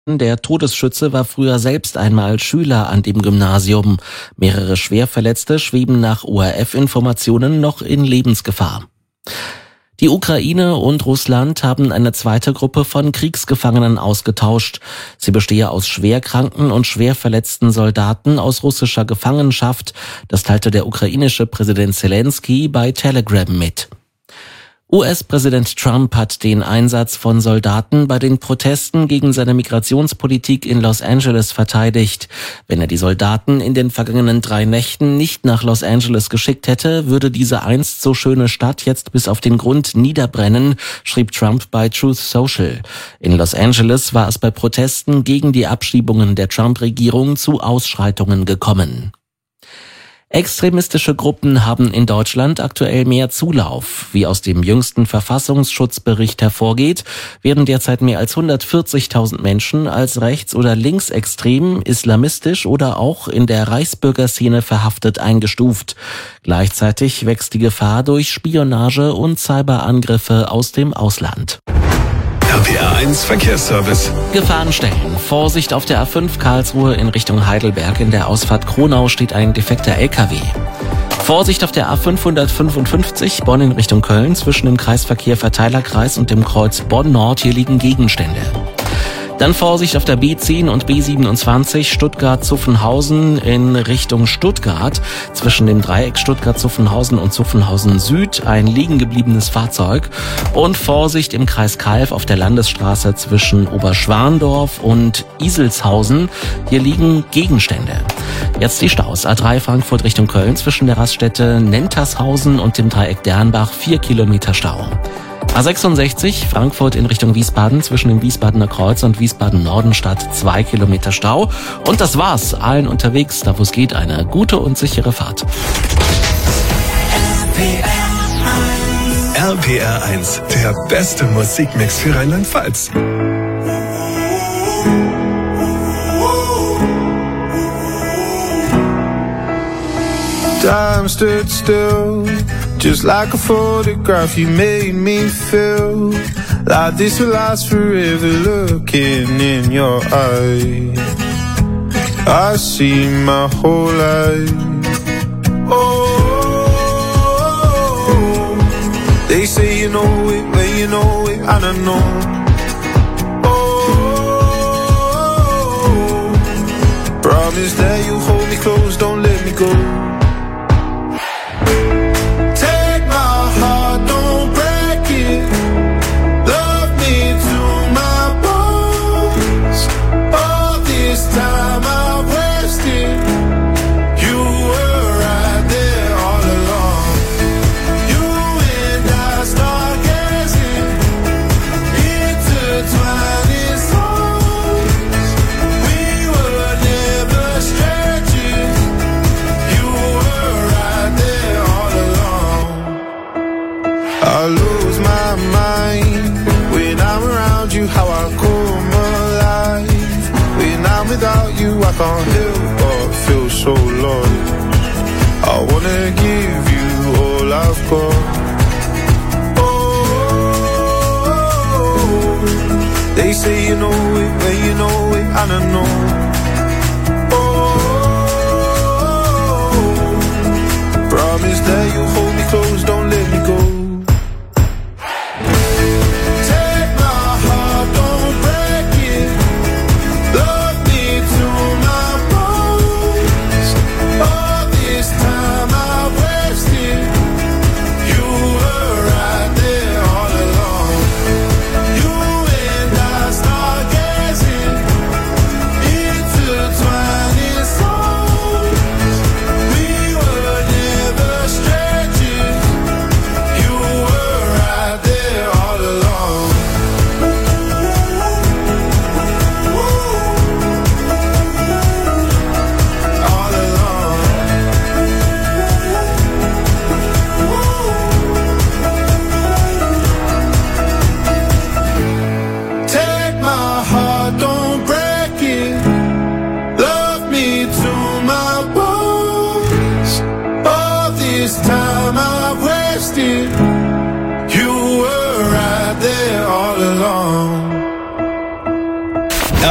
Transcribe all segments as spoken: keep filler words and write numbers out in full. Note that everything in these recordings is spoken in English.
Der Todesschütze war früher selbst einmal Schüler an dem Gymnasium. Mehrere Schwerverletzte schweben nach O R F-Informationen noch in Lebensgefahr. Die Ukraine und Russland haben eine zweite Gruppe von Kriegsgefangenen ausgetauscht. Sie bestehe aus schwerkranken und schwerverletzten Soldaten aus russischer Gefangenschaft. Das teilte der ukrainische Präsident Zelensky bei Telegram mit. U S-Präsident Trump hat den Einsatz von Soldaten bei den Protesten gegen seine Migrationspolitik in Los Angeles verteidigt. Wenn er die Soldaten in den vergangenen drei Nächten nicht nach Los Angeles geschickt hätte, würde diese einst so schöne Stadt jetzt bis auf den Grund niederbrennen, schrieb Trump bei Truth Social. In Los Angeles war es bei Protesten gegen die Abschiebungen der Trump-Regierung zu Ausschreitungen gekommen. Extremistische Gruppen haben in Deutschland aktuell mehr Zulauf. Wie aus dem jüngsten Verfassungsschutzbericht hervorgeht, werden derzeit mehr als hundertvierzigtausend Menschen als rechts- oder linksextrem, islamistisch oder auch in der Reichsbürgerszene verhaftet eingestuft. Gleichzeitig wächst die Gefahr durch Spionage und Cyberangriffe aus dem Ausland. R P R eins Verkehrsservice. Gefahrenstellen. Vorsicht auf der A fünf Karlsruhe in Richtung Heidelberg. In der Ausfahrt Kronau steht ein defekter L K W. Vorsicht auf der A fünfhundertfünfundfünfzig Bonn in Richtung Köln zwischen dem Kreisverkehr Verteilerkreis und dem Kreuz Bonn-Nord. Hier liegen Gegenstände. Dann Vorsicht auf der B zehn und B siebenundzwanzig Stuttgart-Zuffenhausen in Richtung Stuttgart. Zwischen dem Dreieck Stuttgart-Zuffenhausen und Zuffenhausen Süd ein liegen gebliebenes Fahrzeug. Und Vorsicht im Kreis Calw auf der Landesstraße zwischen Oberschwandorf und Iselshausen. Hier liegen Gegenstände. Jetzt die Staus. A drei Frankfurt Richtung Köln zwischen der Raststätte Nentershausen und dem Dreieck Dernbach vier Kilometer Stau. A sechsundsechzig Frankfurt in Richtung Wiesbaden zwischen dem Wiesbadener Kreuz und Wiesbaden-Nordenstadt zwei Kilometer Stau. Und das war's. Allen unterwegs, da wo es geht, eine gute und sichere Fahrt. R P R eins, der beste Musikmix für Rheinland-Pfalz. Time stood still, just like a photograph. You made me feel like this will last forever. Looking in your eyes, I see my whole life. Oh, they say you know it, when you know it, I don't know. Oh, promise that you hold me close, don't let me go. I lose my mind when I'm around you, how I come alive. When I'm without you, I can't help but feel so lost. I wanna give you all I've got. Oh, they say you know it, when you know it, I don't know. Oh, promise that you hold me close, don't let me go.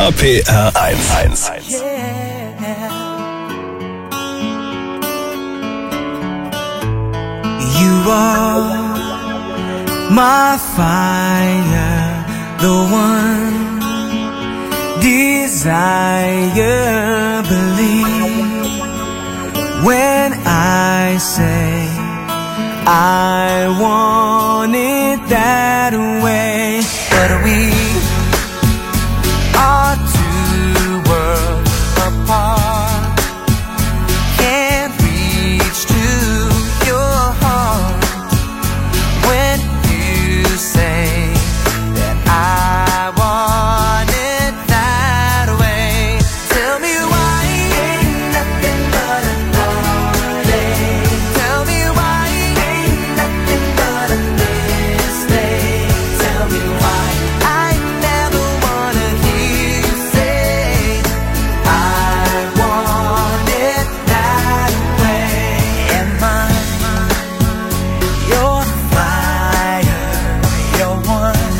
R P R eins. You are my fire, the one desire. Believe when I say I want it that way. But we are two worlds apart, can't reach to your heart when you say that I want it that way. Tell me why ain't nothing but a heartache. Tell me why ain't nothing but a mistake. Tell me why I never wanna hear you say I want it that way. Am I your fire, your one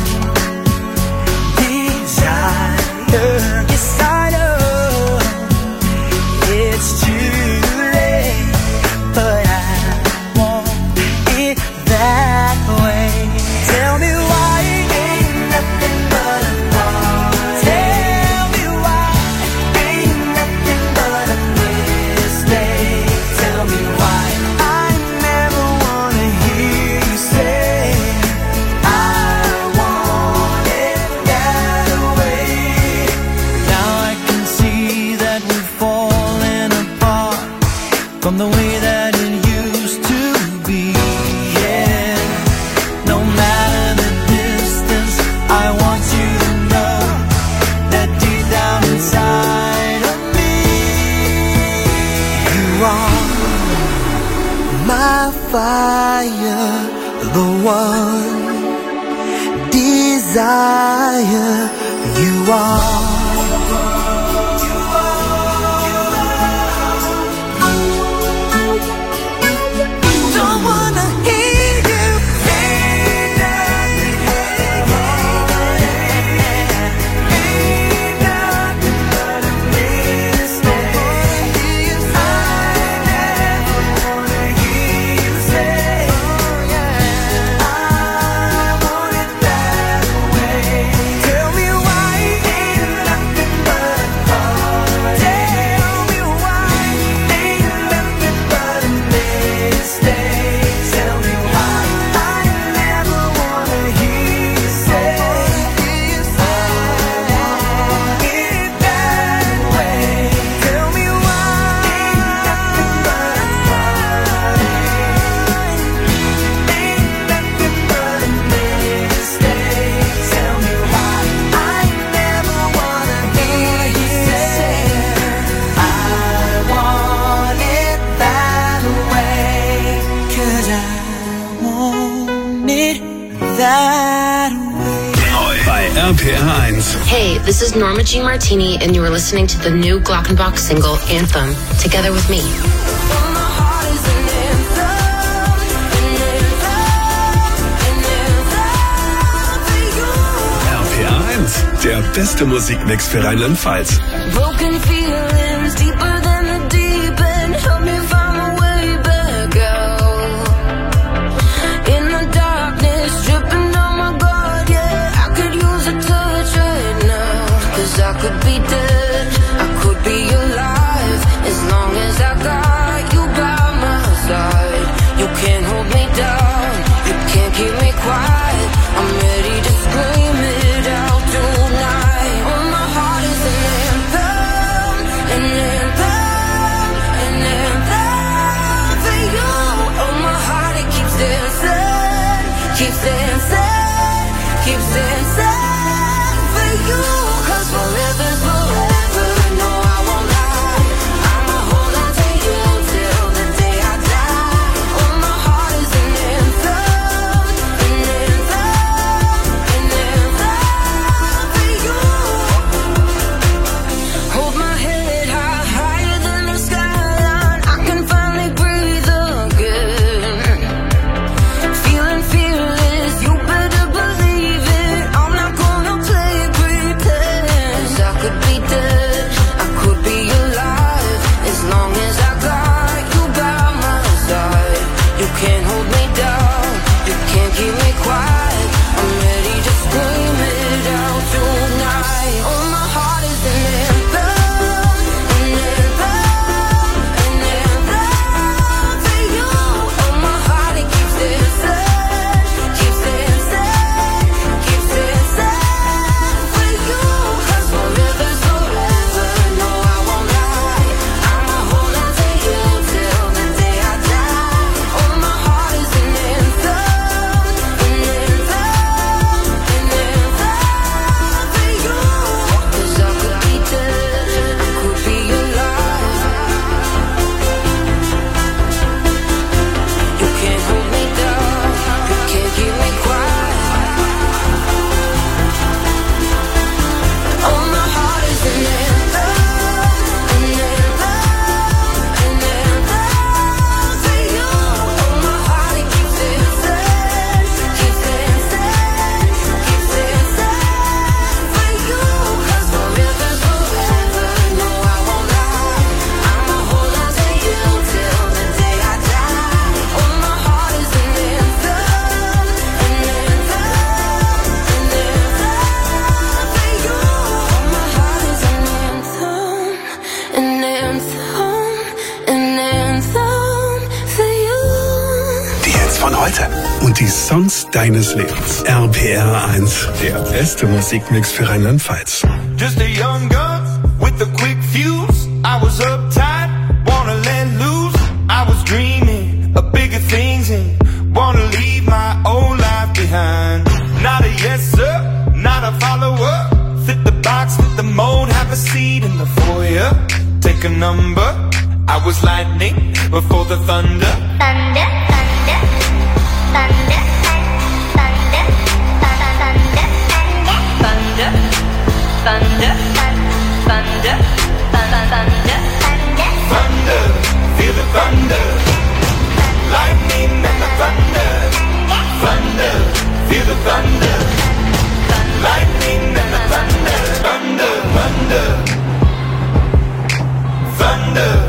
desire? Yes, I know it's too late, but I want it that way. Tell me why ain't nothing but a thought. Tell me why ain't nothing but a mistake. Tell me why I never wanna hear you say I want it that way. Now I can see that we've fallen apart from the way that it used to be. Yeah, no matter the distance, I want you to know that deep down inside of me, you are my fire, the one desire. You are. Don't wanna hear you say that. Ain't nothing but a mistake. I never wanna hear you say I want it that way. Tell me why ain't nothing but a heart. Tell me why ain't nothing but a mistake. Tell me why I never wanna hear you say I want it that way. Tell me why ain't nothing but a heart. Ain't nothing but a mistake. Tell me why I never wanna hear you say I want it that way. 'Cause I want it that way. Neu bei R P R eins. Hey, this is Norma Jean Martini, and you are listening to the new Glockenbach single, Anthem, Together With Me. R P R eins, der beste Musikmix für Rheinland-Pfalz. Broken feelings deeper than the deep end. Help me find my way back out. In the darkness, dripping down my guard, yeah. I could use a touch right now. 'Cause I could be dead, I could be alive. As long as I got you by my side. You can't hold me down, you can't keep me quiet. I'm ready to scream it out tonight. Oh, my heart is an anthem, an anthem, an anthem for you. Oh, my heart, it keeps dancing, keeps dancing, keeps dancing for you. 'Cause forever's forever. heute und die Songs deines Lebens. R P R eins, der beste Musikmix für Rheinland-Pfalz. Just a young gun with a quick fuse. I was uptight, wanna let loose. I was dreaming of bigger things and wanna leave my old life behind. Not a yes sir, not a follower. Fit the box, fit the mold, have a seat in the foyer. Take a number. I was lightning before the thunder. Thunder, thunder, thunder, thunder, thunder, thunder, thunder, thunder, thunder, thunder, thunder, feel the thunder. Lightning and the thunder. Thunder, feel the thunder. Lightning and the thunder. Thunder, thunder, thunder.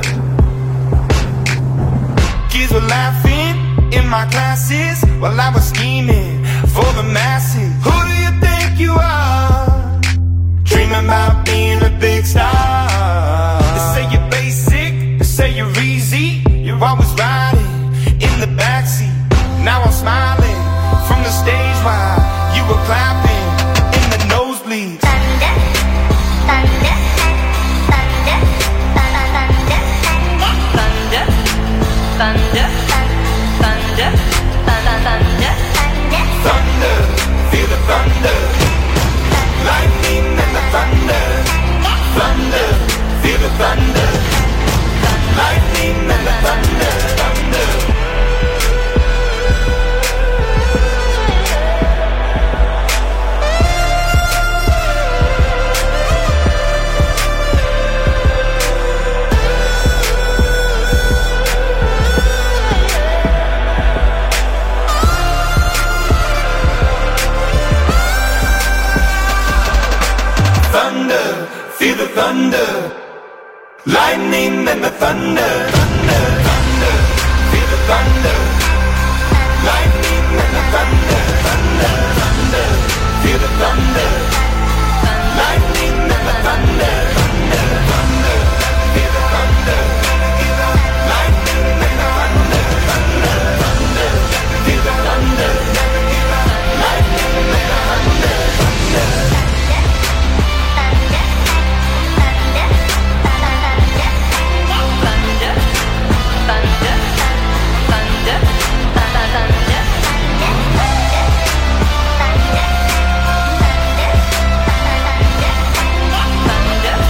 Kids were laughing in my classes while I was scheming for the masses. Who do you think you are? Dreaming about being a big star. They say you're basic, they say you're easy. You're always riding in the backseat. Now I'm smiling from the stage while you were clapping in the nosebleeds. thunder, thunder, thunder, thunder, Thunder, thunder, thunder, thunder, thunder. Thunder, feel the thunder. Lightning and the thunder. Thunder, feel the thunder. Lightning and the thunder. Thunder. Thunder, feel the thunder. Lightning and the thunder. Thunder, thunder, feel the thunder. Lightning and the thunder. Thunder, thunder, feel the thunder. Lightning and the thunder. Thunder, thunder, feel the thunder. Lightning and the thunder. Thunder, thunder, feel the thunder. Lightning and the thunder. Thunder. Thunder,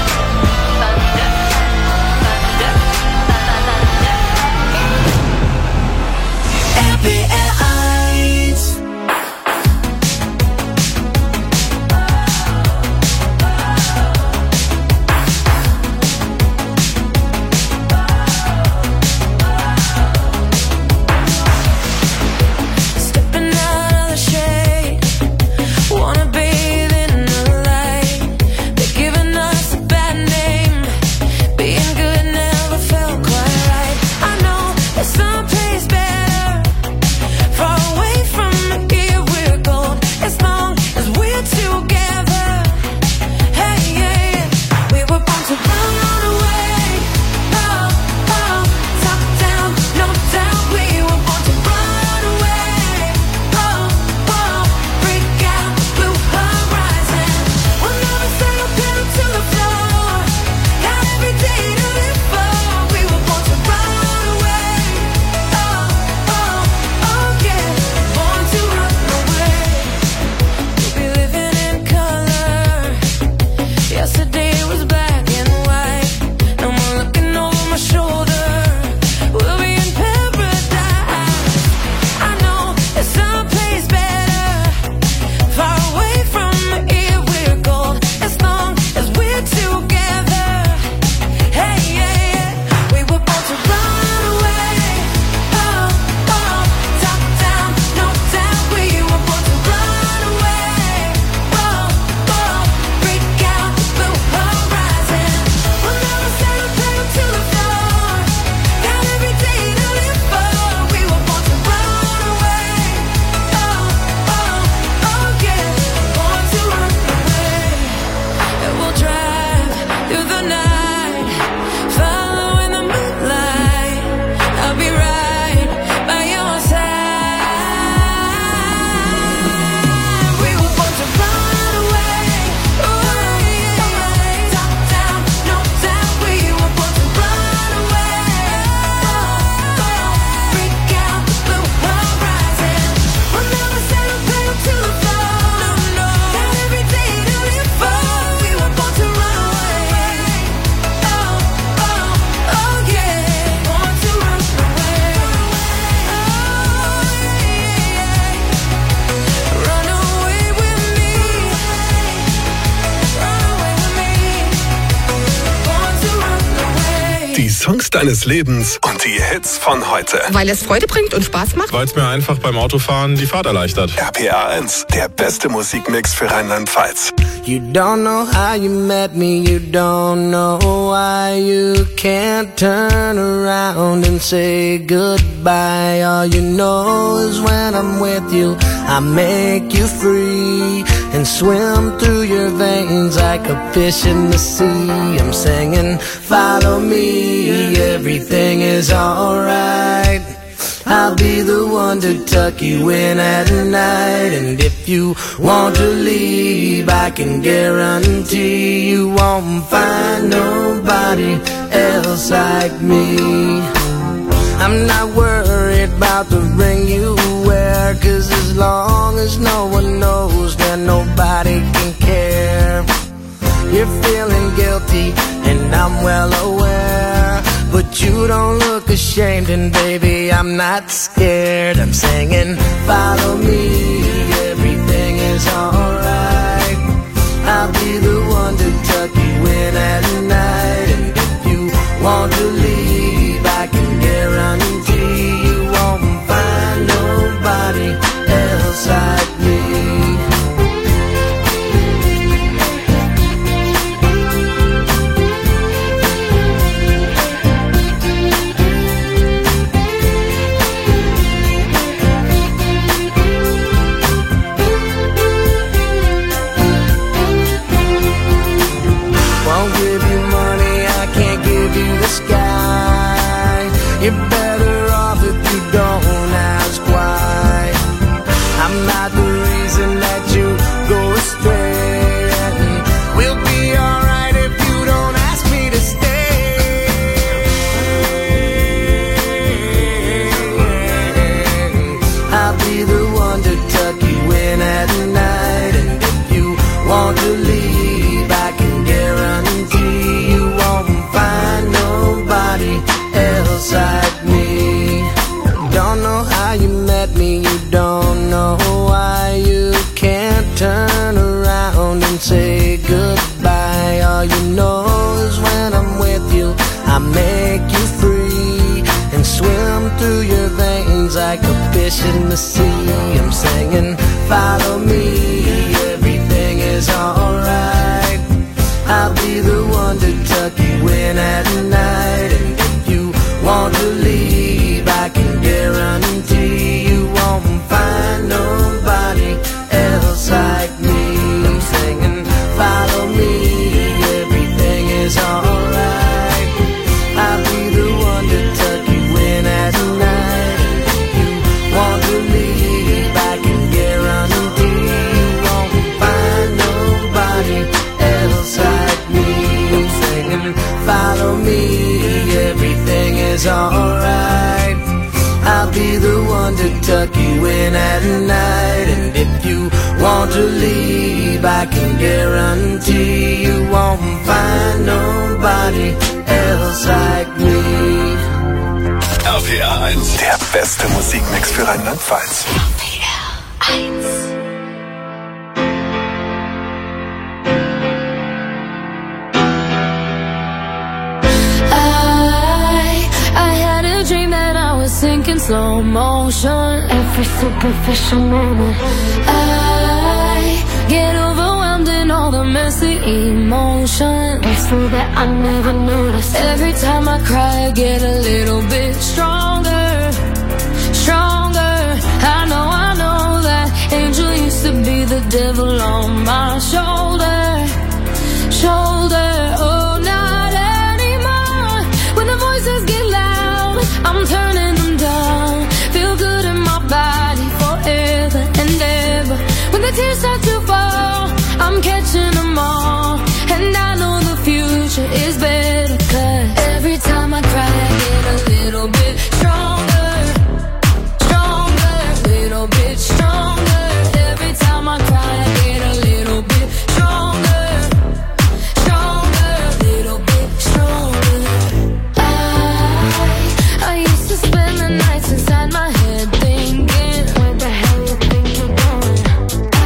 Die Songs deines Lebens und die Hits von heute. Weil es Freude bringt und Spaß macht. Weil es mir einfach beim Autofahren die Fahrt erleichtert. R P R eins, der beste Musikmix für Rheinland-Pfalz. You don't know how you met me, you don't know why you can't turn around and say goodbye. All you know is when I'm with you, I make you free and swim through your veins like a fish in the sea. I'm singing, follow me, everything is alright. I'll be the one to tuck you in at night. And if you want to leave, I can guarantee you won't find nobody else like me. I'm not worried about the ring you wear, 'cause as long as no one knows, then nobody can care. You're feeling guilty and I'm well aware, but you don't look ashamed, and baby, I'm not scared. I'm singing, follow me, everything is alright. I'll be the one to tuck you in at night. And if you want to leave, I can guarantee you won't find nobody else like me. You're better off if you don't ask why. I'm not the reason that you go astray, and we'll be alright if you don't ask me to stay. I'll be the one to tuck you in at night. And if you want to leave, I can guarantee you won't find nobody else like me. Don't know how you met me, you don't know why you can't turn around and say goodbye. All you know is when I'm with you, I make you free and swim through your veins like a fish in the sea. I'm singing, follow me, everything is alright. I'll be the one to tuck you in at night. And if you want to leave, I can guarantee you won't find nobody else like me. I'm singing, follow me, everything is alright. I'll be the one to tuck you in at night. And if you want to leave, I can guarantee you won't find nobody else like me. I'm singing, follow me, everything is alright. I'll be the one to tuck you in at night. And if you want to leave, I can guarantee you won't find nobody else like me. R P R eins, der beste Musikmix für Rheinland-Pfalz. R P R eins. Sinking slow motion, every superficial moment. I get overwhelmed in all the messy emotion. It's so that I never notice. Every time I cry, I get a little bit stronger, stronger. I know, I know that angel used to be the devil on my shoulder, shoulder. Oh, not anymore. When the voices get loud, I'm turning them down. Feel good in my body forever and ever. When the tears start to fall, I'm catching them all. And I know the future is better, 'cause every time I cry, I get a little bit stronger, stronger, little bit stronger. Every time I cry, I get a little bit stronger, stronger, little bit stronger. I, I used to spend the nights inside my head thinking, where the hell you think you're going?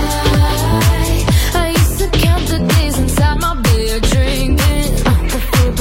I, I used to count the days inside my bed drinking, uh, the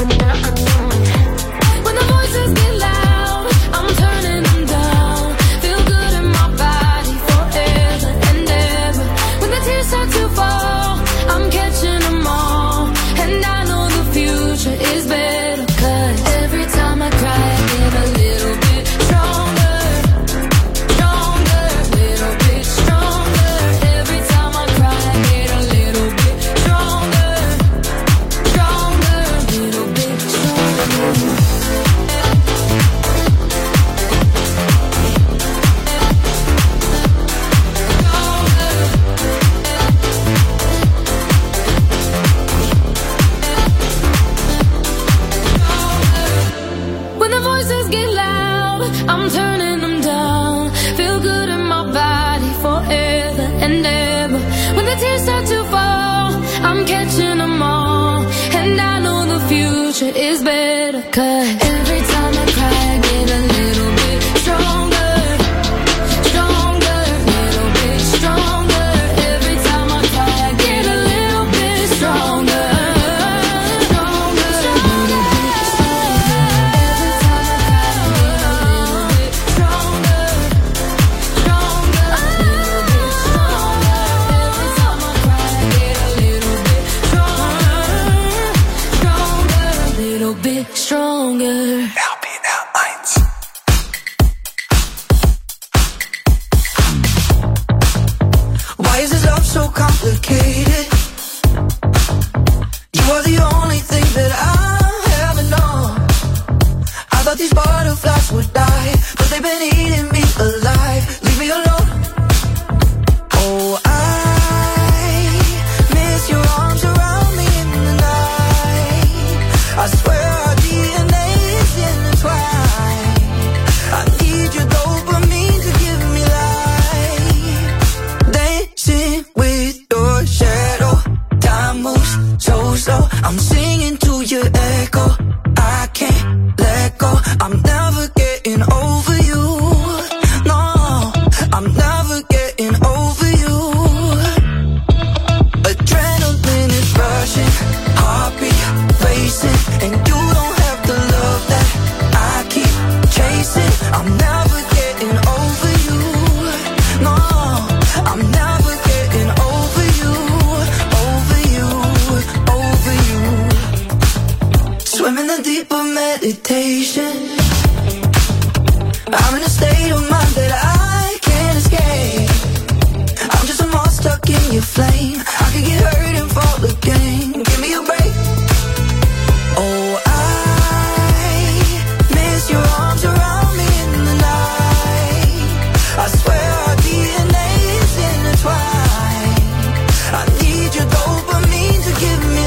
future is better. Cause every time I cry, I get a little bit stronger. Stronger, little bit stronger. Every time I cry, I get a little bit stronger. Stronger, little bit stronger. Every time I cry, I get a little bit stronger. Stronger, little bit stronger. Every time I cry, I get a little bit stronger. Stronger, little bit stronger. R P R eins. Why is this love so complicated? You are the only thing that I haven't known. I thought these butterflies would die, but they've been eating me alive. Leave me alone. Oh, I miss your arms around me in the night. I swear our D N A is intertwined. I need your dopamine to give me life. Dancing with your shadow. Time moves so slow. I'm singing to your echo. I can't let go. I'm never getting over you. No, I'm never getting over you. Adrenaline is rushing, heartbeat racing, and you don't have the love that I keep chasing. I'm never getting over you. No, I'm never getting over you, over you, over you. Swim in the deep of meditation. I'm in a state of mind that I can't escape. I'm just a moth stuck in your flame. I could get hurt and fall again. Give me a break. Oh, I miss your arms around me in the night. I swear our D N A is intertwined. I need your dopamine to give me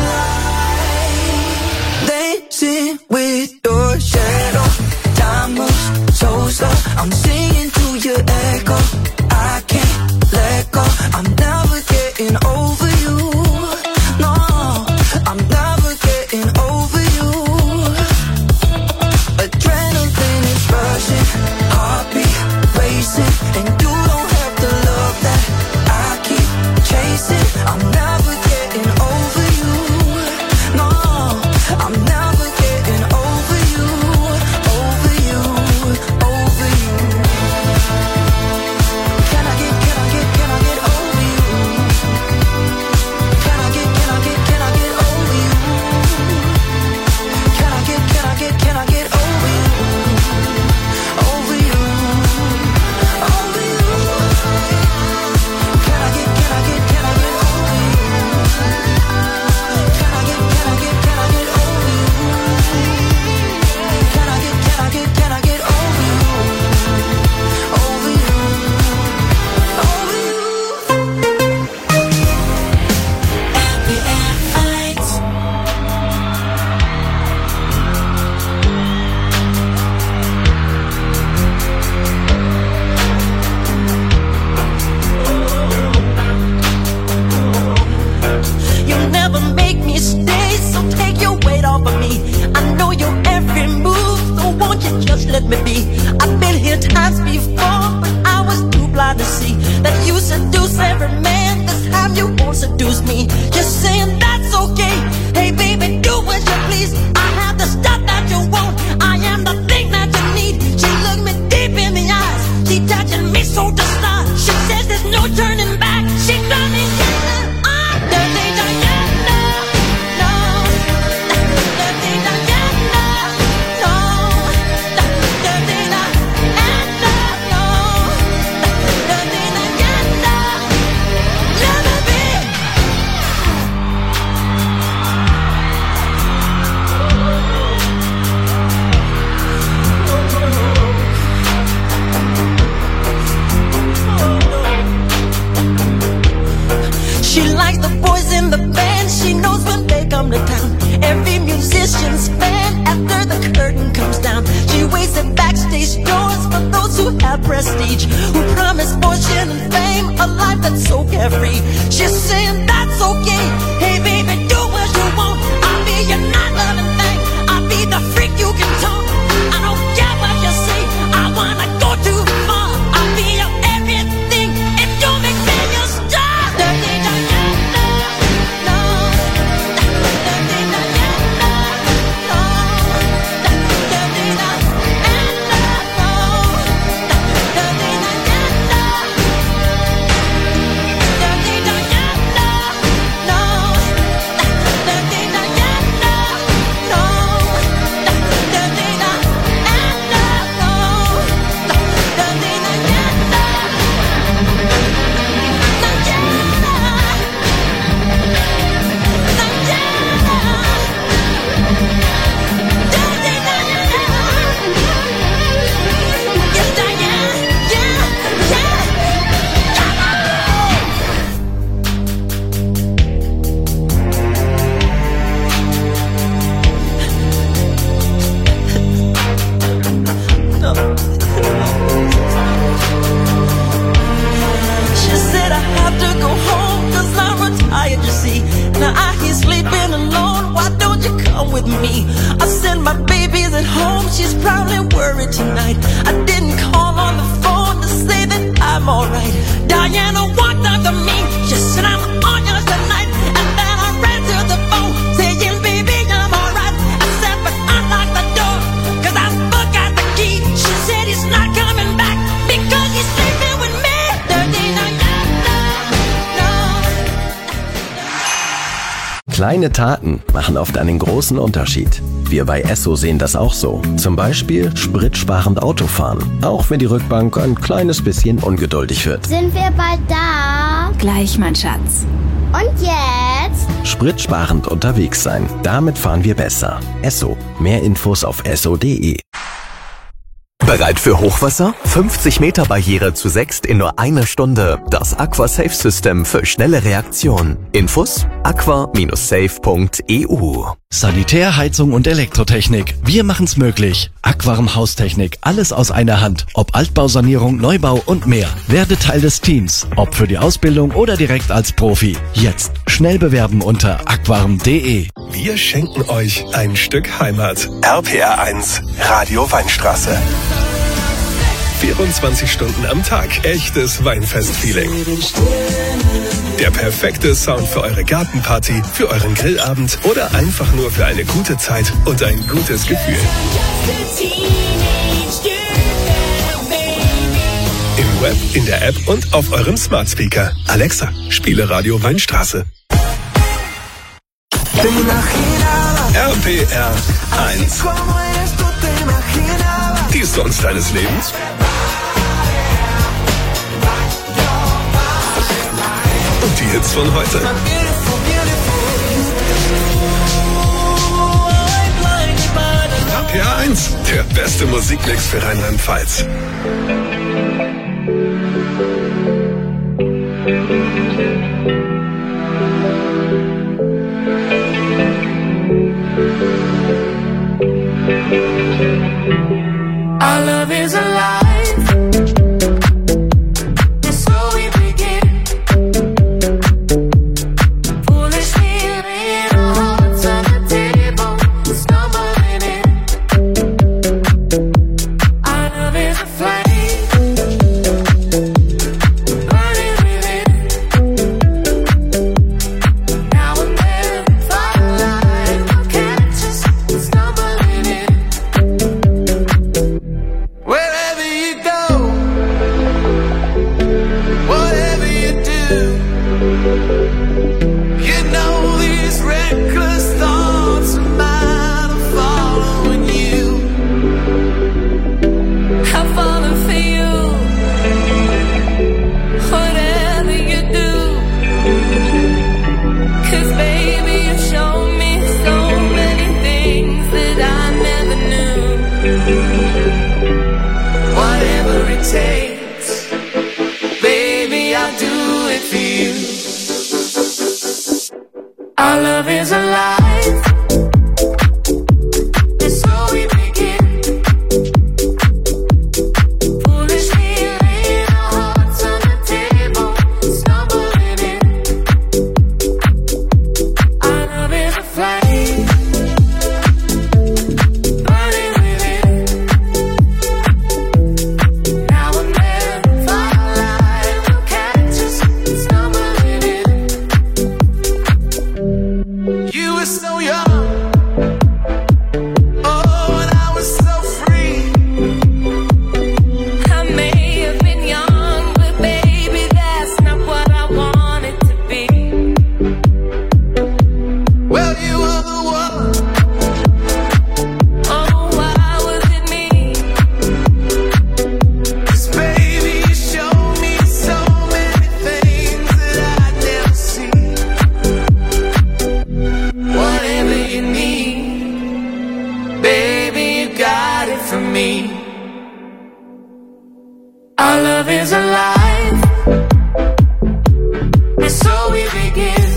life. Dancing with your shadow. Time moves so slow. I'm singing to your echo. I can't let go. I'm never getting over you. No, I'm never getting over you. Adrenaline is rushing, heartbeat racing, and you don't have the love that I keep chasing. I'm never getting over you. No, I'm never getting over you, over you, over you. Can I get, can I get, can I get over you? Can I get, can I get, can I get over you? Can I get, can I get, can I get over you? Over you, over you. Can I get, can I get, can I get over you? Can I get, can I get, can I get over you? Can I get, can I get, can I get over you? Over you, over you. R P R eins. You never make me stay, so take your weight off of me. I know your every move, so won't you just let me be? I've been here times before, but I was too blind to see that you seduce every man. This time you won't seduce me. You're saying that's okay. Hey baby, do what you please. I have the stuff that you want. I am the thing that you need. She looked me deep in the eyes. She touching me so to start. She says there's no turning back. She done it. I'm dirty Diana. No, dirty Diana. No, dirty Diana. No, dirty Diana. Never be. She likes the boys in the band. She knows when they come to town. Every musician's fan after the curtain comes down. She waits at backstage doors for those who have prestige, who promise fortune and fame, a life that's so carefree. She's saying that's okay. Hey baby, do what you want. I'll be your night loving thing. I said my baby's at home, she's probably worried tonight. I didn't call on the phone to say that I'm alright. Diana walked up to me, she said I'm on yours tonight. And then I ran to the phone, saying baby I'm alright. I said but unlock the door, cause I forgot the key. She said he's not coming back, because he's sleeping with me. Dirty night. Kleine Taten machen oft einen großen Unterschied. Wir bei Esso sehen das auch so. Zum Beispiel spritsparend Autofahren. Auch wenn die Rückbank ein kleines bisschen ungeduldig wird. Sind wir bald da? Gleich, mein Schatz. Und jetzt? Spritsparend unterwegs sein. Damit fahren wir besser. Esso. Mehr Infos auf esso punkt de. Bereit für Hochwasser? fünfzig Meter Barriere zu sechst in nur einer Stunde. Das Aqua Safe System für schnelle Reaktion. Infos? aqua Bindestrich safe punkt e u. Sanitär, Heizung und Elektrotechnik. Wir machen's möglich. Aquarum Haustechnik. Alles aus einer Hand. Ob Altbausanierung, Neubau und mehr. Werde Teil des Teams. Ob für die Ausbildung oder direkt als Profi. Jetzt schnell bewerben unter aquarum punkt de. Wir schenken euch ein Stück Heimat. R P R eins, Radio Weinstraße. vierundzwanzig Stunden am Tag. Echtes Weinfest-Feeling. Der perfekte Sound für eure Gartenparty, für euren Grillabend oder einfach nur für eine gute Zeit und ein gutes Gefühl. Im Web, in der App und auf eurem Smart Speaker. Alexa, spiele Radio Weinstraße. R P R eins. Die Songs deines Lebens. Und die Hits von heute. R P R eins, der beste Musikmix für Rheinland-Pfalz. Our love is alive. It's so we begin. Foolishly laying our hearts on the table, stumbling in. Our love is a flame, burning within. Now and then, firelight will catch us stumbling in. Wherever you go, whatever you do, you know these reckless thoughts of mine are following you. I'm falling for you, whatever you do. 'Cause baby, you show me so many things that I never knew. Whatever it takes, baby, I'll do it for you. Our love is alive. And so we begin. Foolishly laying our hearts on the table, stumbling in. Our love is a flame, burning within. Now and then, firelight will catch us stumbling in. You were so young, oh, and I was so free. I may have been young, but baby, that's not what I wanted to be. Well, you were the one. Oh, why was it me? 'Cause baby, you showed me so many things that I'd never see. Whatever you need, baby, you got it from me. Our love is alive, and so we begin.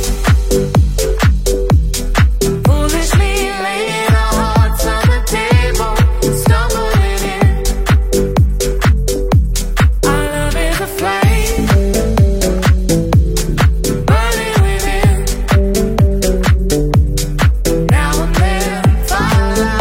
Foolishly laying our hearts on the table, stumbling in. Our love is a flame, burning within. Now and then, firelight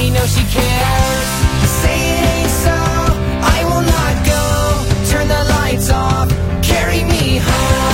me know she cares. Say it ain't so, I will not go. Turn the lights off, carry me home.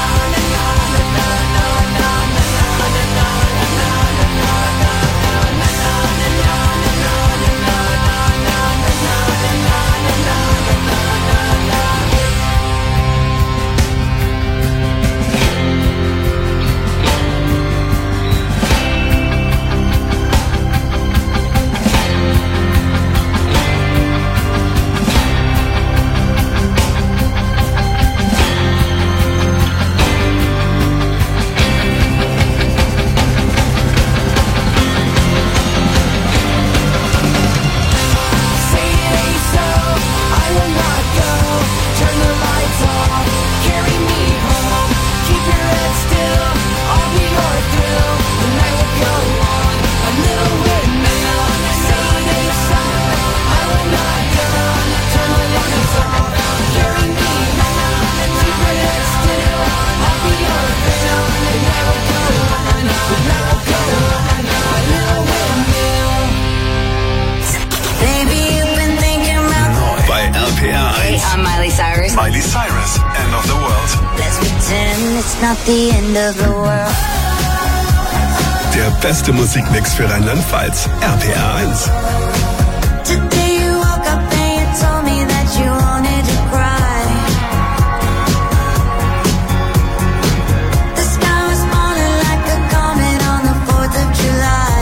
I'm Miley Cyrus. Miley Cyrus, End of the World. Let's pretend it's not the end of the world. Der beste Musikmix für Rheinland-Pfalz. R P R eins. Today you woke up and you told me that you wanted to cry. The sky was falling like a comet on the fourth of July.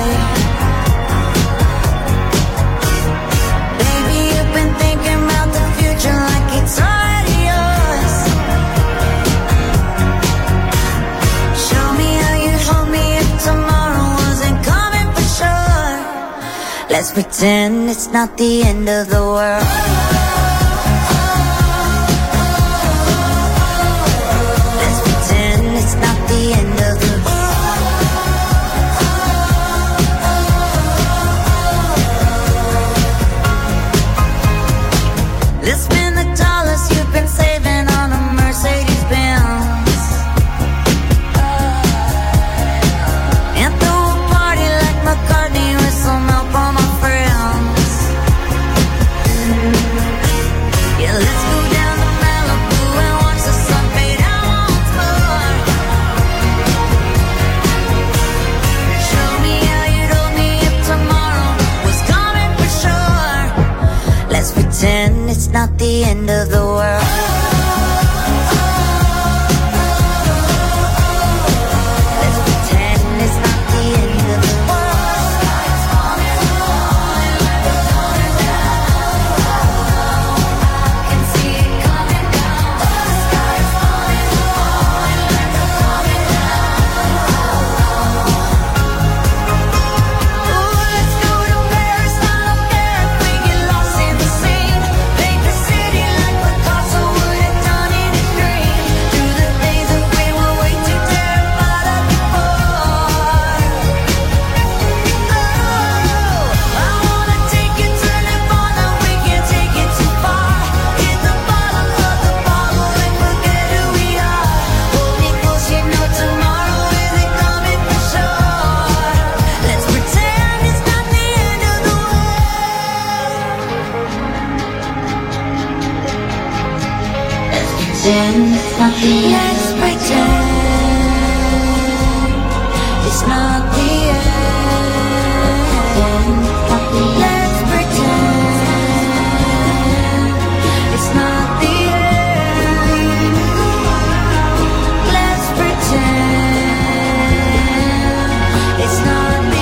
Baby, you've been thinking about the future like it's already yours. Show me how you'd hold me if tomorrow wasn't coming for sure. Let's pretend it's not the end of the world. Let's pretend it's not the end of the world. Let's spend the dollars you've been saving on a Mercedes Benz and throw a party like McCartney with some help from my friends. Yeah, let's go down to Malibu and watch the sun fade out once more. Show me how you'd hold me if tomorrow was coming for sure. Let's pretend it's not the end of the world. Let's pretend it's not the end of the world. I can see it coming down. The sky's falling, falling like a coming down. Ooh, let's go to Paris, I don't care if we get lost in the scene. Paint the city like Picasso would have done in a dream. Through the days that we were way too terrified of before. Oh, I wanna take you to Nirvana, we can't take it too far. Hit the bottom of the bottle and forget who we are. Hold me close, you know tomorrow isn't coming for sure. Let's pretend it's not the end of the world. Let's pretend it's not the end. Let's pretend it's not the end. Let's pretend it's not the end. Let's pretend it's not the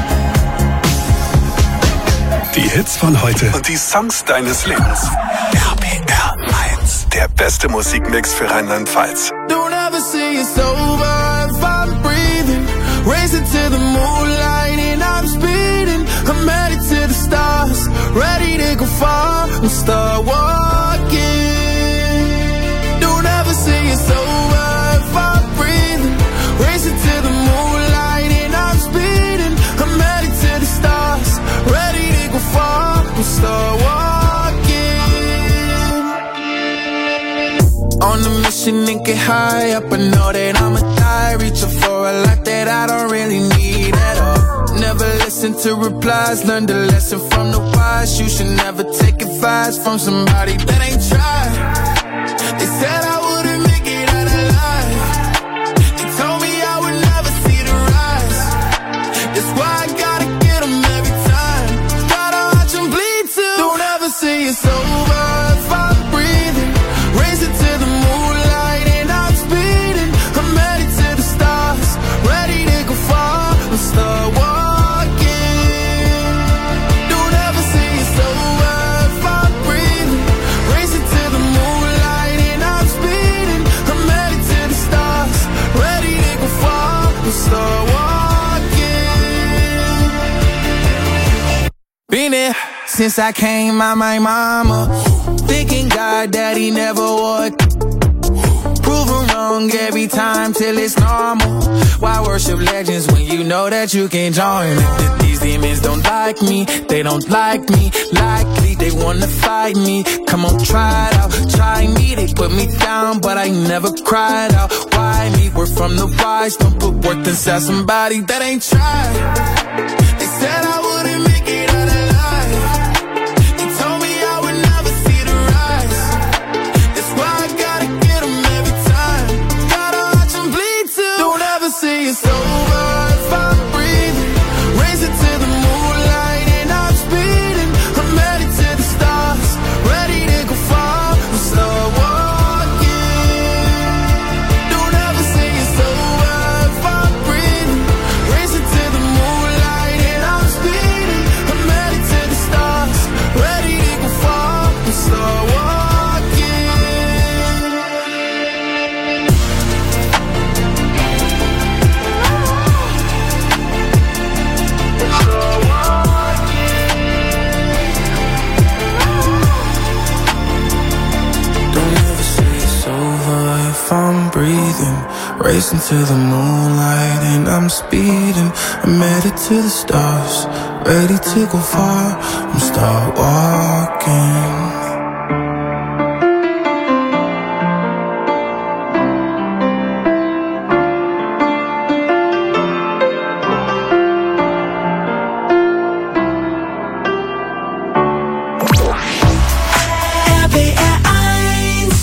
Die Hits von heute und die Songs deines Lebens. Der beste Musikmix für Rheinland-Pfalz. Don't ever say it's over if I'm breathing. Racing to the moonlight and I'm speeding. I'm headed to the stars, ready to go far and start walking. Don't ever say it's over if I'm breathing. Racing to the moonlight and I'm speeding. I'm headed to the stars, ready to go far and start walking. On a mission and get high up, I know that I'ma die. Reaching for a lot that I don't really need at all. Never listen to replies, learn the lesson from the wise. You should never take advice from somebody that ain't tried. They said I wouldn't make it out alive. They told me I would never see the rise. That's why I gotta get them every time. Gotta watch them bleed too. Don't ever say it's over if I'm breathing. Racing to the moonlight and I'm speeding. I'm headed to the stars, ready to go far and start walking. Don't ever say it's over if I'm breathing. Racing to the moonlight and I'm speeding. I'm headed to the stars, ready to go far and start walking. Been there since I came out my mama. Thinking God that he never would. Proven wrong every time till it's normal. Why worship legends when you know that you can join it? These demons don't like me, they don't like me. Likely they wanna fight me. Come on, try it out, try me. They put me down, but I never cried out. Why me? We're from the wise. Don't put worth inside somebody that ain't tried. They said I wouldn't make it out alive. They told me I would never see the rise. That's why I gotta get them every time. Gotta watch them bleed too. Don't ever say it's over if I'm breathing. Racing to the moonlight and I'm speeding. I'm headed to the stars, ready to go far and start walking. Don't ever say it's over if I'm breathing. Racing to the moonlight and I'm speeding. I'm headed to the stars, ready to go far and start walking. Don't ever say it's over if I'm breathing. Racing to the moonlight and I'm speeding. I'm headed to the stars, ready to go far and start walking. R P R eins.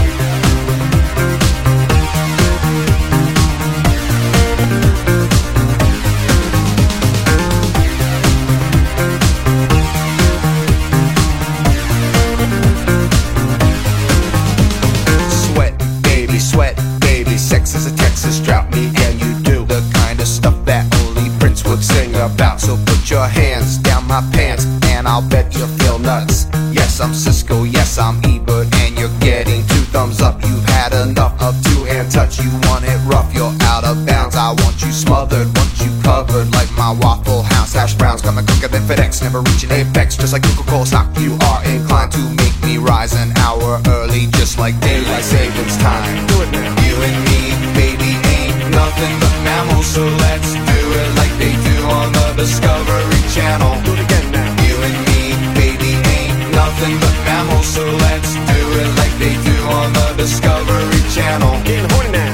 Sweat, baby, sweat, baby. Sex is a Texas drought. Me and you do the kind of stuff that only Prince would sing about. So put your hands down my pants and I'll bet you'll feel nuts. Yes, I'm Cisco, yes, I'm Ebert, and you're getting two thumbs up. You've had enough of two-hand touch. You want it rough, you're out of bounds. I want you smothered, want you covered like my Waffle House hash browns. Coming quicker than FedEx, never reaching apex. Just like Coca-Cola stock, you are inclined to make me rise an hour early, just like daylight savings time. Do it now. You and me, baby, ain't nothing but mammals, so let's do it like they do on the Discovery Channel. Do it again now. You and me, baby, ain't nothing but mammals, so let's do it like they do on the Discovery Channel. Getting horny now.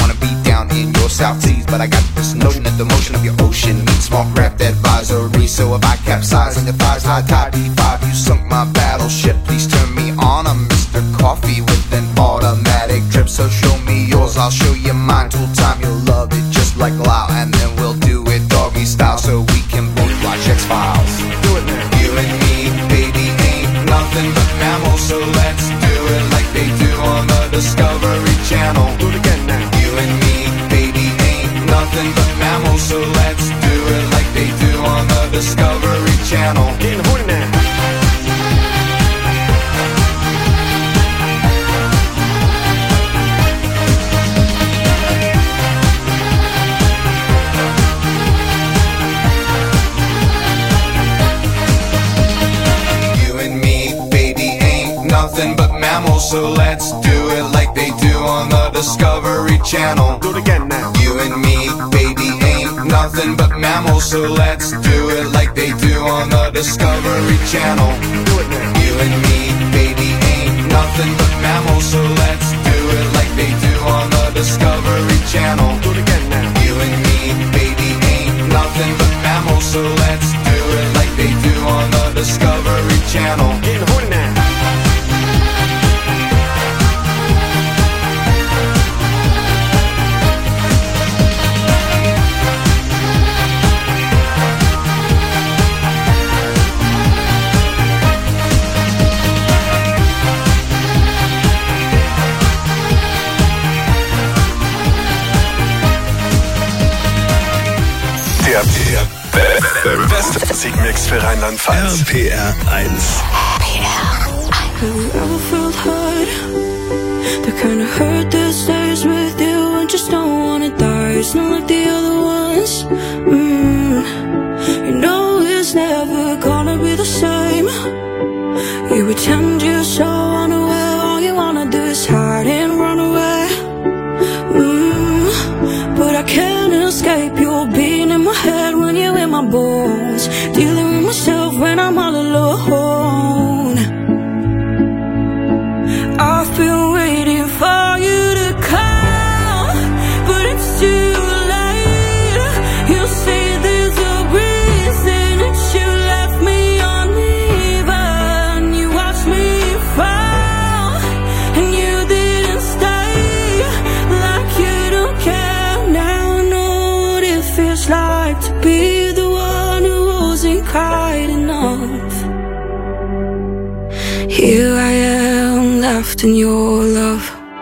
wanna be down in your South Seas, but I got this notion that the motion of your ocean meets small craft advisory. So if I capsize on your thighs, high tide D five, you sunk my battleship. Please turn me on. I'm Mister Coffee with an automatic drip. So show me yours, I'll show you mine. Tool time, you'll love it just like Lao, and then we'll do it doggy style so we can both watch X-Files. Do it now. You and me, baby, ain't nothing but mammals, so let's do it like they do on the Discovery Channel. Do it again now. You and me, baby, ain't nothing but mammals, so let's do it like they do on the Discovery Channel. Getting horny now. Nothing but mammals, so let's do it like they do on the Discovery Channel. Do it again now. You and me, baby, ain't nothing but mammals, so let's do it like they do on the Discovery Channel. Do it now. You and me, baby, ain't nothing but mammals, so let's do it like they do on the Discovery Channel. Do it again now. You and me, baby, ain't nothing but mammals, so let's do it like they do on the Discovery Channel. Getting horny now. Der beste Musikmix für Rheinland-Pfalz. R P R eins. Have you ever felt hurt? The kind of hurt that stays with you and just don't wanna die. It's not like the other ones. Mm. You know it's never gonna be the same. You pretend you're so unaware. All you wanna do is hide and run away. Mm. But I can't escape your being in my head when you're in my bones. Dealing with myself when I'm all alone. I've been waiting for you to come, but it's too late. You say there's a reason that you left me uneven. You watched me fall, and you didn't stay. Like you don't care now. I know what it feels like to be the one who wasn't kind enough. Here I am, left in your love.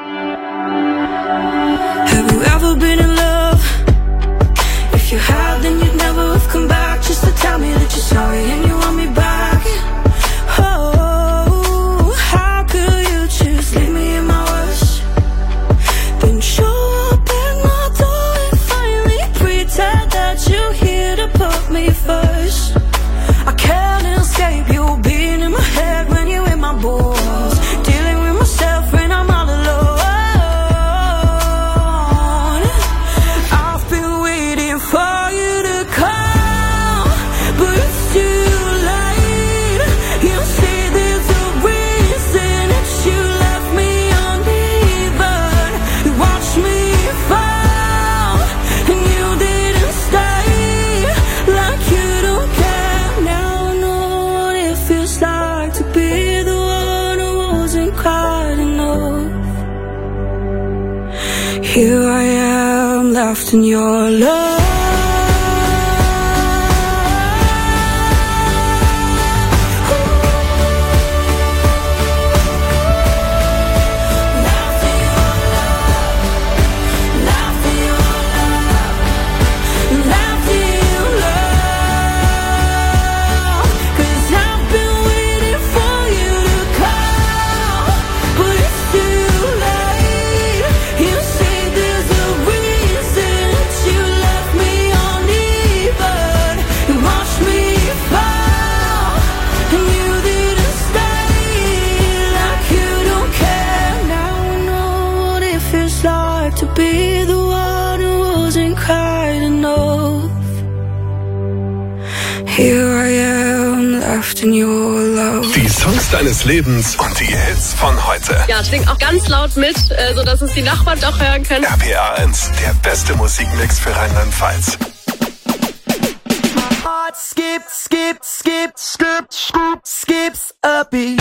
Have you ever been in love? If you have, then you'd never have come back just to tell me that you're sorry and you want me back. Oh, how could you just leave me in my worst? Then show up at my door and finally pretend that you're here to put me first. I can't escape you being in my head when you're in my bones. Dealing with myself when I'm all alone. I've been waiting for you to come, but it's too late. You say there's a reason that you left me uneven. You watched me fall, and you didn't stay. Like you don't care now. I know what it feels like to be the one who wasn't quite enough. Here I am, left in your love. To be the one who wasn't kind enough. Here I am, left in your love. Die Songs deines Lebens und die Hits von heute. Ja, ich sing auch ganz laut mit, äh, sodass es die Nachbarn doch hören können. R P R eins, der beste Musikmix für Rheinland-Pfalz. Heart skip, skip, skip, skip, skip, skips a beat.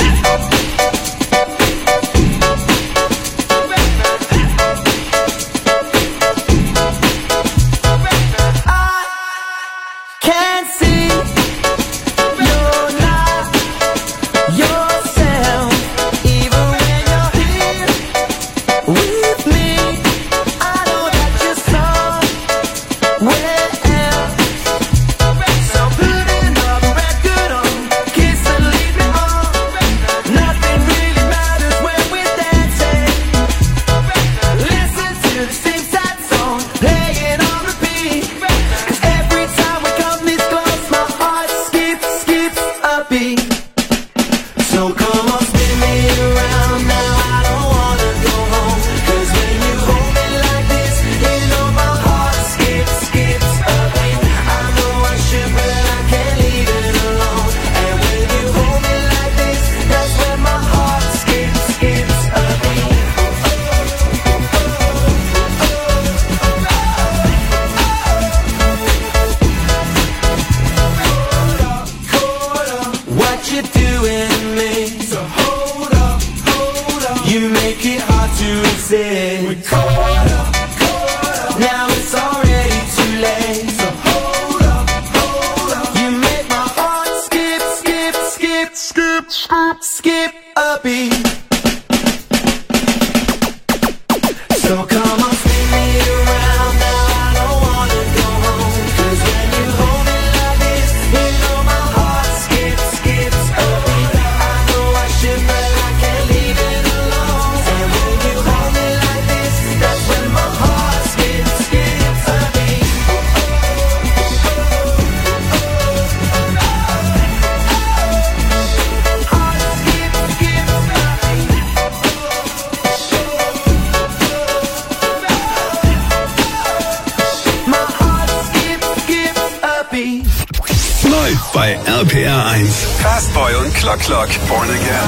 I can't see you're not yourself, even when you're here with me. I know that you're somewhere else. So put another record on, kiss and leave me on. Nothing really matters when we're dancing. Listen to the same sad song, play it on repeat. 'Cause every time we come this close, my heart skips, skips a beat. So come on, spin me around now, I don't wanna go home. 'Cause when you hold me like this, you know my heart skips, skips a beat. I know I should, but I can't leave it alone. And when you hold me like this, that's when my heart skips, skips a beat. What you doing to me? So hold up, hold up. You make it hard to resist. We're caught up, caught up. Now it's already too late. So hold up, hold up. You make my heart skip, skip, skip, skip, skip, skip a beat. So come on, spin me around now, I don't wanna go home. 'Cause when you hold me like this, you know my heart skips, skips a beat. I know I should, but I can't leave it alone. And when you hold me like this, that's when my heart skips, skips a beat. Heart skips, skips a beat. My heart skips, skips a beat. Neu bei R P R eins. Fastboy und Clock Clock, Born Again.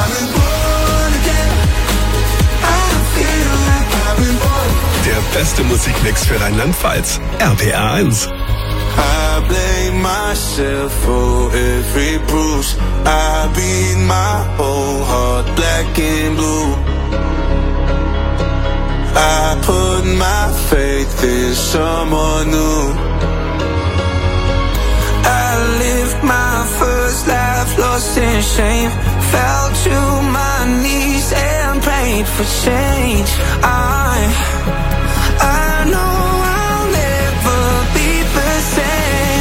Der beste Musikmix für Rheinland-Pfalz. R P R eins. I blame myself for every bruise. I beat my whole heart black and blue. I put my faith in someone new. I lived my first life lost in shame. Fell to my knees and prayed for change. I, I know I'll never be the same.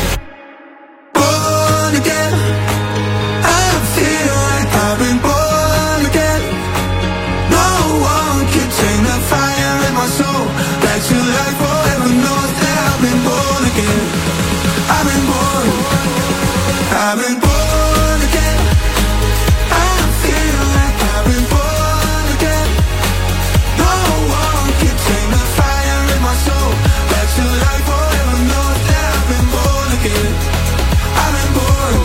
Born again, I feel like I've been born again. No one can take the fire in my soul. Back to life forever knows that I've been born again. I've been born, I've been born again. I feel like I've been born again. No one can take the fire in my soul. Back to life forever knows that I've been born again. I've been born.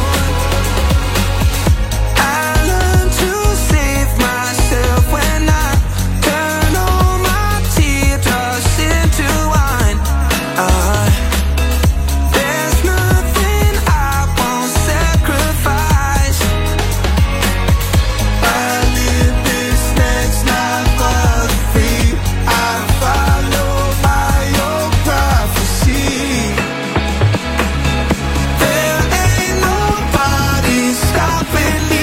I learned to save myself when I turn all my teardrops into wine. I There's nothing I won't sacrifice. I live this next life for free. I follow by your prophecy. There ain't nobody stopping me.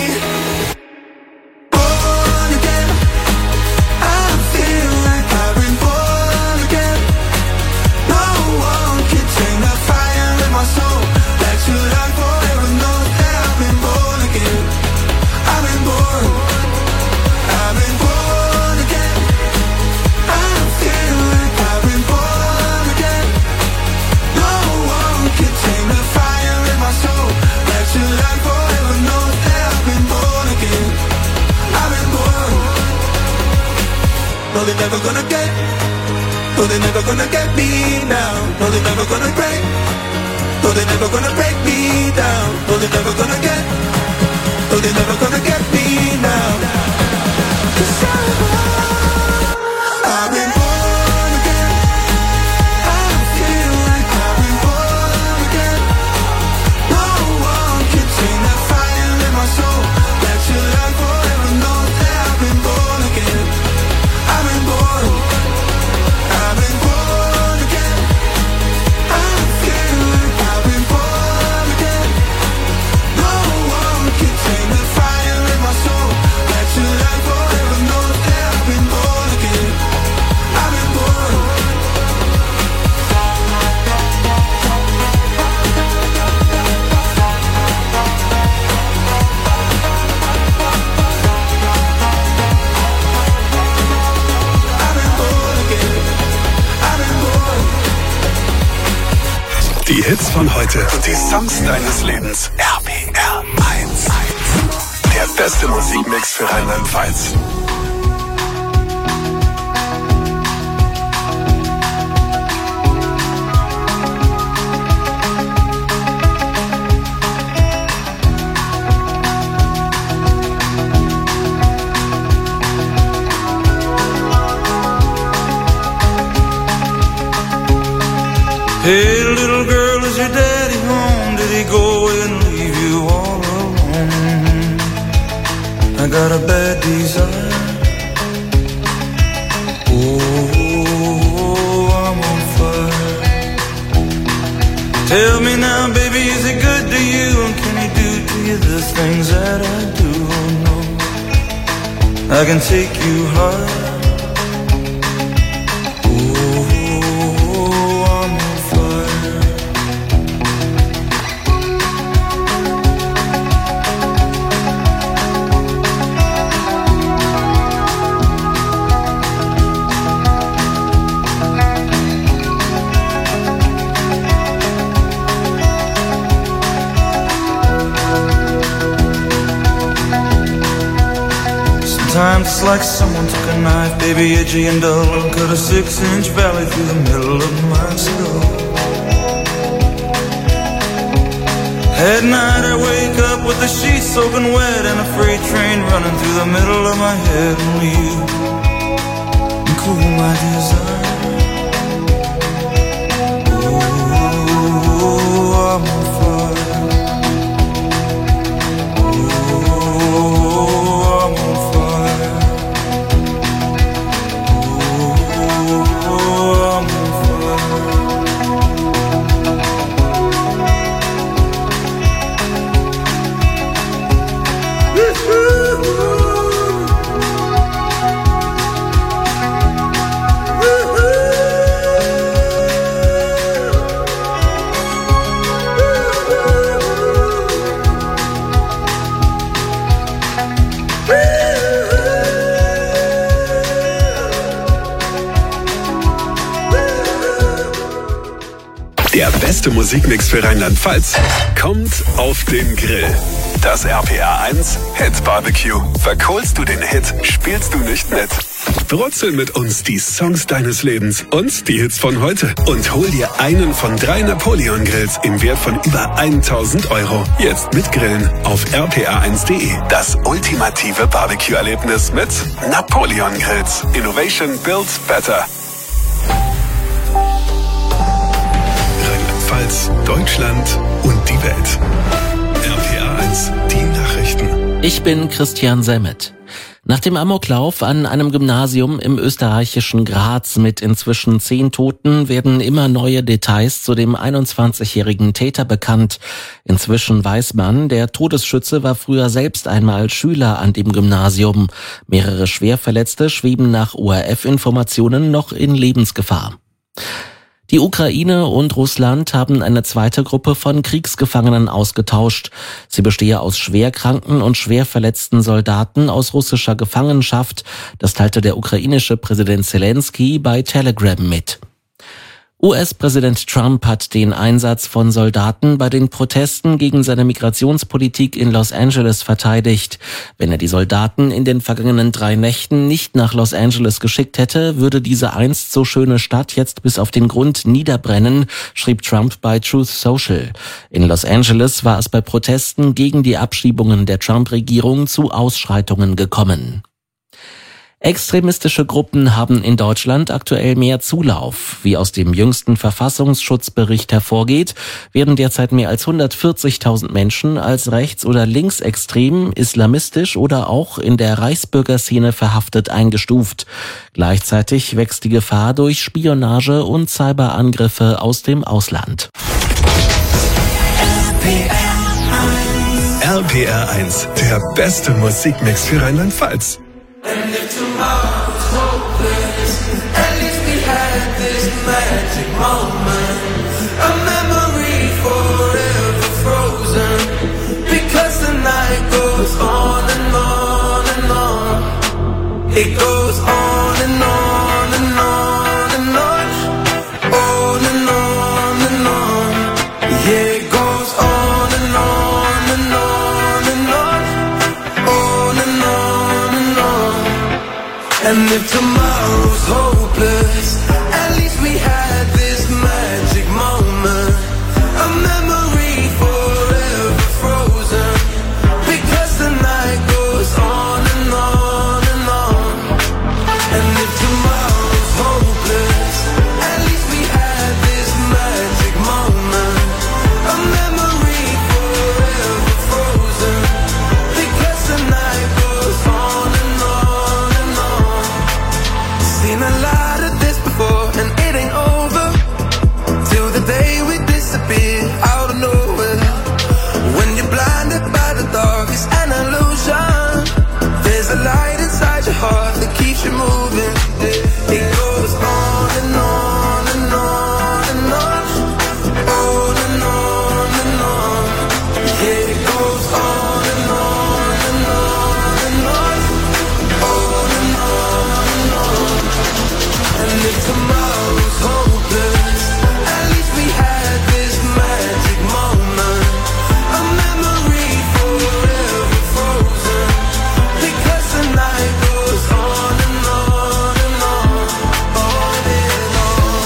Born again, I feel like I've been born again. No one can take the fire in my soul. Back to life forever knows that I've been born again. I've been born. I've been born again. I feel like I've been born again. No one can take the fire in my soul. Back to life forever knows that I've been born again. I've been born. No, they're never gonna get. No, they're never gonna get me now. No, they're never gonna break. No, they're never gonna break me down. No, they're never gonna get. No, they're never gonna get me now. 'Cause I've been born again. I feel like I've been born again. No one can tame that fire in my soul. Let your light forever know that I've been born again. I've been born. I've been born again. I feel like I've been born again. No one can tame that fire in my soul. Let your light forever know that I've been born again. I've been born. Die Hits von heute und die Songs deines Lebens. R P R eins. Der beste Musikmix für Rheinland-Pfalz. Hey, little girl, is your daddy home? Did he go away and leave you all alone? I got a bad desire. Oh, I'm on fire. Tell me now, baby, is he good to you? And can he do to you the things that I do? Oh, no, I can take you high. Sometimes it's like someone took a knife, baby, edgy and dull, and cut a six-inch valley through the middle of my skull. At night I wake up with the sheets soaking wet and a freight train running through the middle of my head. Only you can cool my desire. Oh, I'm on fire. Der beste Musikmix für Rheinland-Pfalz kommt auf den Grill. Das R P R eins Hit Barbecue. Verkohlst du den Hit, spielst du nicht mit. Brutzel mit uns die Songs deines Lebens und die Hits von heute. Und hol dir einen von drei Napoleon Grills im Wert von über tausend Euro. Jetzt mit Grillen auf r p r eins punkt de. Das ultimative Barbecue-Erlebnis mit Napoleon Grills. Innovation builds better. Rheinland-Pfalz, Deutschland und die Welt. R P R eins, die Nachrichten. Ich bin Christian Semmet. Nach dem Amoklauf an einem Gymnasium im österreichischen Graz mit inzwischen zehn Toten werden immer neue Details zu dem einundzwanzigjährigen Täter bekannt. Inzwischen weiß man, der Todesschütze war früher selbst einmal Schüler an dem Gymnasium. Mehrere Schwerverletzte schweben nach O R F-Informationen noch in Lebensgefahr. Die Ukraine und Russland haben eine zweite Gruppe von Kriegsgefangenen ausgetauscht. Sie bestehe aus schwerkranken und schwer verletzten Soldaten aus russischer Gefangenschaft. Das teilte der ukrainische Präsident Zelensky bei Telegram mit. U S-Präsident Trump hat den Einsatz von Soldaten bei den Protesten gegen seine Migrationspolitik in Los Angeles verteidigt. Wenn er die Soldaten in den vergangenen drei Nächten nicht nach Los Angeles geschickt hätte, würde diese einst so schöne Stadt jetzt bis auf den Grund niederbrennen, schrieb Trump bei Truth Social. In Los Angeles war es bei Protesten gegen die Abschiebungen der Trump-Regierung zu Ausschreitungen gekommen. Extremistische Gruppen haben in Deutschland aktuell mehr Zulauf. Wie aus dem jüngsten Verfassungsschutzbericht hervorgeht, werden derzeit mehr als hundertvierzigtausend Menschen als rechts- oder linksextrem, islamistisch oder auch in der Reichsbürgerszene verhaftet eingestuft. Gleichzeitig wächst die Gefahr durch Spionage und Cyberangriffe aus dem Ausland. R P R eins, der beste Musikmix für Rheinland-Pfalz. And if tomorrow's hopeless, at least we had this magic moment, a memory forever frozen, because the night goes on and on and on. It goes on and on and on and on, on and on and on. Yeah, it goes on and on and on and on, on and on and on. And if tomorrow's hopeless, at least we had this magic moment, a memory forever frozen, because the night goes on and on and on. And if tomorrow's hopeless, at least we had this magic moment, a memory forever frozen, because the night goes on and on and on. Seen a lot of this before, and it ain't over till the day we disappear out of nowhere. When you're blinded by the dark, it's an illusion. There's a light inside your heart that keeps you moving. It goes on and on and on and on, on and on and on. Yeah, it goes on and on and on and on, on and on and on. And if tomorrow's hopeless, at least we had this magic moment, a memory forever frozen, because the night goes on and on and on, on and on.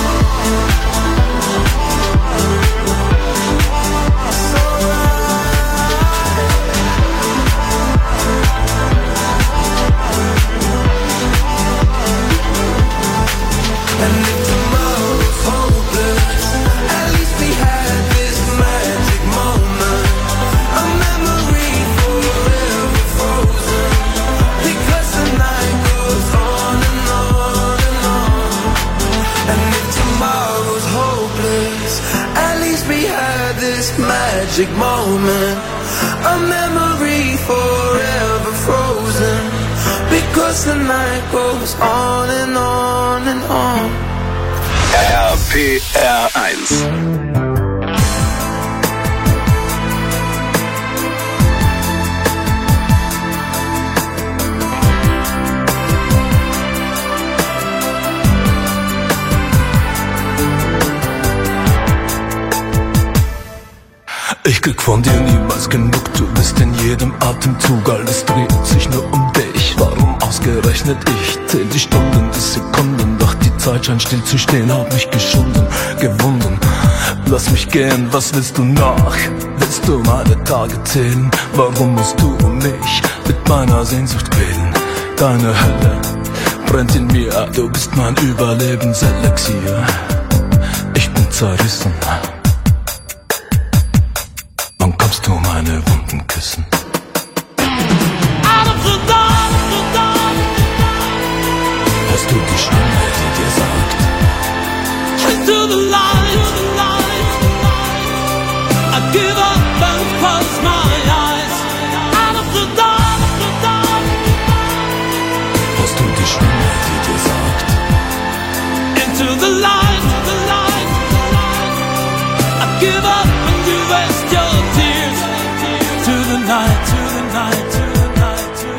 So And if tomorrow's hopeless, at least we had this magic moment, a memory forever frozen, because the night goes on and on and on. And if tomorrow's hopeless, at least we had this magic moment, a memory forever frozen, because the night goes on and on and on. R P R eins. Ich krieg von dir niemals genug, du bist in jedem Atemzug, alles dreht sich nur um dich. Warum ausgerechnet ich? Zähl die Stunden, die Sekunden, doch die Zeit scheint still zu stehen, hat mich geschunden, gewunden. Lass mich gehen, was willst du noch? Willst du meine Tage zählen? Warum musst du mich mit meiner Sehnsucht quälen? Deine Hölle brennt in mir, du bist mein Überlebenselixier. Ich bin zerrissen. Wann kommst du meine Wunden küssen? Hast du die Stimme, die dir sagt? Into the light, I give up and close my eyes. Out of the dark, hast du die Stimme, die dir sagt? Into the light, the light, I give up and you waste your tears. To the night, to the night, to the night, to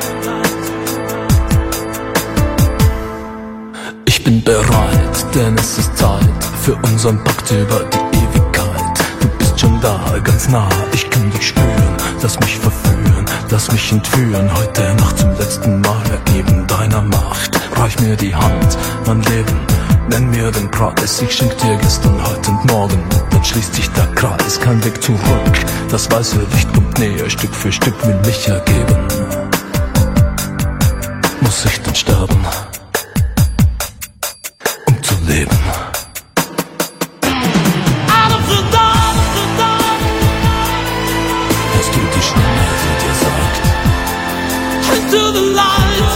the night. Ich bin bereit, denn es ist Zeit für unseren Pakt über die Ewigkeit. Du bist schon da, ganz nah, ich kann dich spüren. Lass mich verführen, lass mich entführen. Heute Nacht zum letzten Mal ergeben deiner Macht. Reich mir die Hand, mein Leben, nenn mir den Preis. Ich schenk dir gestern, heute und morgen. Dann schließt sich der Kreis, kein Weg zurück. Das weiße Licht kommt näher, Stück für Stück will mich ergeben. Muss ich denn sterben, um zu leben? Hast du die Stimme, die dir sagt: Into the light,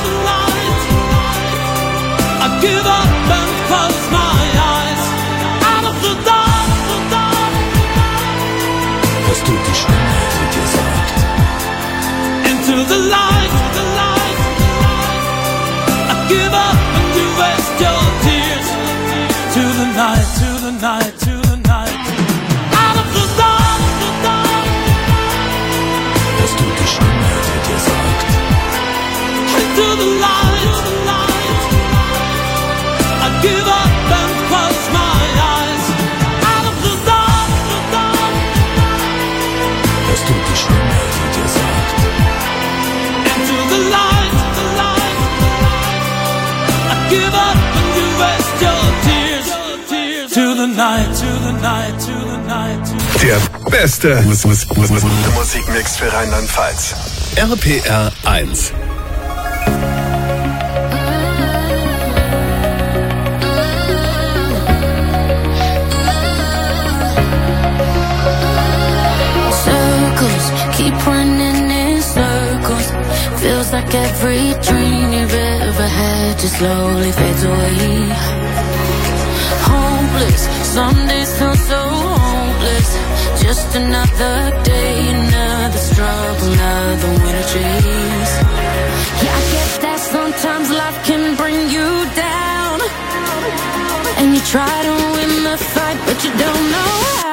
I give up and close my eyes. Out of the dark, the dark. Hast du die Stimme, die dir sagt: Into the light, the light. I give up and you waste your tears. To the night, to the night, to the night. Out of the dark, the dark. Hast du die Stimme, die dir sagt: Into the light, the light. I give up and close my eyes. Out of the dark, the dark. Hast du die Stimme, die dir sagt: Into the light, the light. I give up and you waste your tears. To the night, to the night, to the night. To the Der beste Mus Mus Mus Mus Musikmix für Rheinland-Pfalz. R P R eins. Circles keep running in circles. Feels like every dream you've ever had just slowly fades away. Hopeless, some days feel so hopeless. Just another day, another struggle, another winter chase. Yeah, I get that sometimes life can bring you down, and you try to win the fight, but you don't know how.